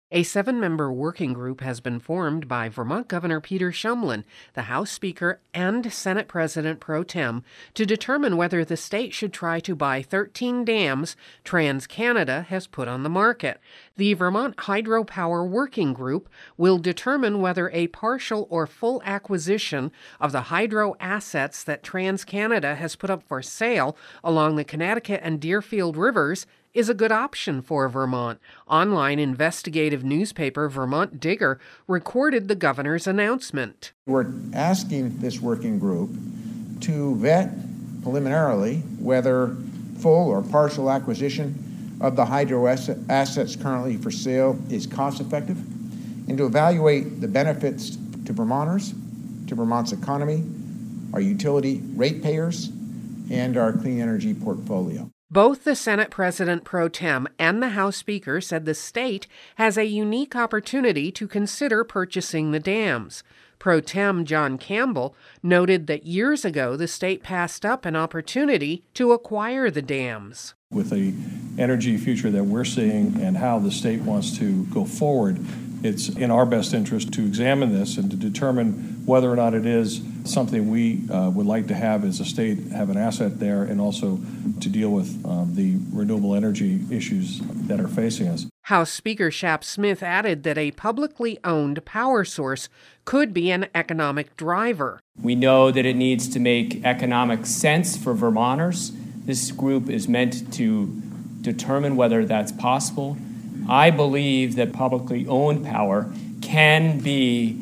A 7-member working group has been formed by Vermont Governor Peter Shumlin, the House Speaker, and Senate President Pro Tem to determine whether the state should try to buy 13 dams TransCanada has put on the market. The Vermont Hydropower Working Group will determine whether a partial or full acquisition of the hydro assets that TransCanada has put up for sale along the Connecticut and Deerfield rivers is a good option for Vermont. Online investigative newspaper Vermont Digger recorded the governor's announcement. We're asking this working group to vet preliminarily whether full or partial acquisition of the hydro assets currently for sale is cost effective, and to evaluate the benefits to Vermonters, to Vermont's economy, our utility ratepayers, and our clean energy portfolio. Both the Senate President Pro Tem and the House Speaker said the state has a unique opportunity to consider purchasing the dams. Pro Tem John Campbell noted that years ago the state passed up an opportunity to acquire the dams. With the energy future that we're seeing and how the state wants to go forward, it's in our best interest to examine this and to determine whether or not it is something we would like to have as a state, have an asset there, and also to deal with the renewable energy issues that are facing us. House Speaker Shap Smith added that a publicly owned power source could be an economic driver. We know that it needs to make economic sense for Vermonters. This group is meant to determine whether that's possible. I believe that publicly owned power can be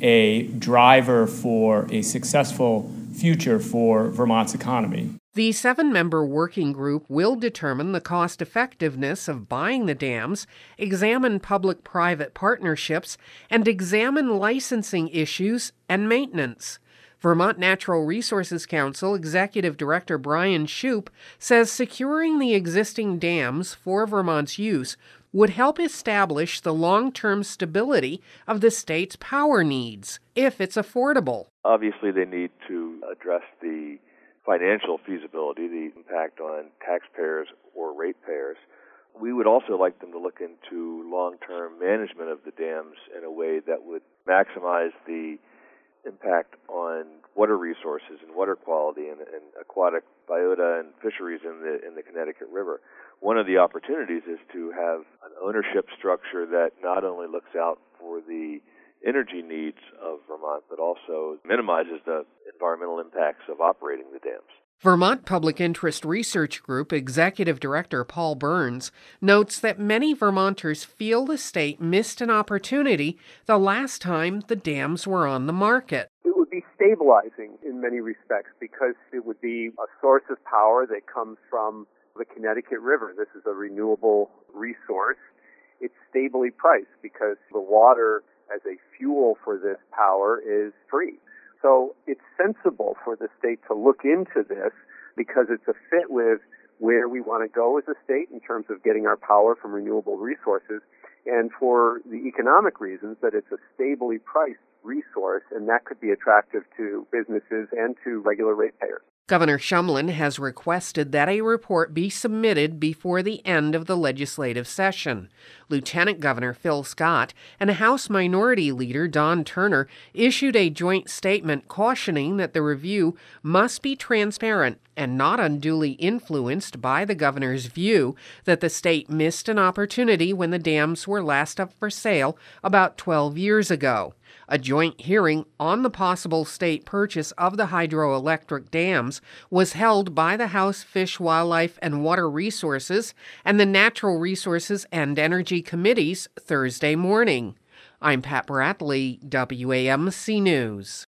a driver for a successful future for Vermont's economy. The 7-member working group will determine the cost effectiveness of buying the dams, examine public-private partnerships, and examine licensing issues and maintenance. Vermont Natural Resources Council Executive Director Brian Shoup says securing the existing dams for Vermont's use would help establish the long-term stability of the state's power needs, if it's affordable. Obviously, they need to address the financial feasibility, the impact on taxpayers or ratepayers. We would also like them to look into long-term management of the dams in a way that would maximize the impact on water resources and water quality and aquatic biota and fisheries in the Connecticut River. One of the opportunities is to have an ownership structure that not only looks out for the energy needs of Vermont, but also minimizes the environmental impacts of operating the dams. Vermont Public Interest Research Group Executive Director Paul Burns notes that many Vermonters feel the state missed an opportunity the last time the dams were on the market. It would be stabilizing in many respects because it would be a source of power that comes from the Connecticut River. This is a renewable resource. It's stably priced because the water as a fuel for this power is free. So it's sensible for the state to look into this because it's a fit with where we want to go as a state in terms of getting our power from renewable resources, and for the economic reasons that it's a stably priced resource, and that could be attractive to businesses and to regular ratepayers. Governor Shumlin has requested that a report be submitted before the end of the legislative session. Lieutenant Governor Phil Scott and House Minority Leader Don Turner issued a joint statement cautioning that the review must be transparent and not unduly influenced by the governor's view that the state missed an opportunity when the dams were last up for sale about 12 years ago. A joint hearing on the possible state purchase of the hydroelectric dams was held by the House Fish, Wildlife, and Water Resources and the Natural Resources and Energy Committees Thursday morning. I'm Pat Bradley, WAMC News.